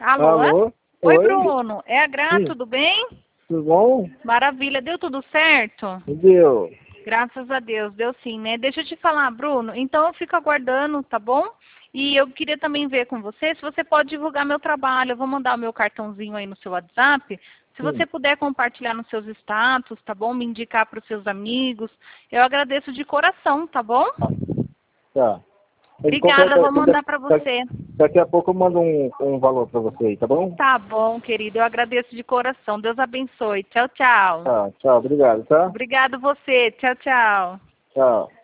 Alô? Alô? Oi, Oi? Bruno. É a Graça, Sim. tudo bem? Tudo bom? Maravilha. Deu tudo certo? Deu. Graças a Deus. Deu sim, né? Deixa eu te falar, Bruno. Então eu fico aguardando, tá bom? E eu queria também ver com você se você pode divulgar meu trabalho. Eu vou mandar o meu cartãozinho aí no seu WhatsApp. Se você puder compartilhar nos seus status, tá bom? Me indicar para os seus amigos. Eu agradeço de coração, tá bom? Tá. Obrigada, vou mandar para você. Daqui a pouco eu mando um valor pra você aí, tá bom? Tá bom, querido. Eu agradeço de coração. Deus abençoe. Tchau, tchau. Tá, tchau, obrigado, tá? Obrigado você. Tchau, tchau. Tchau.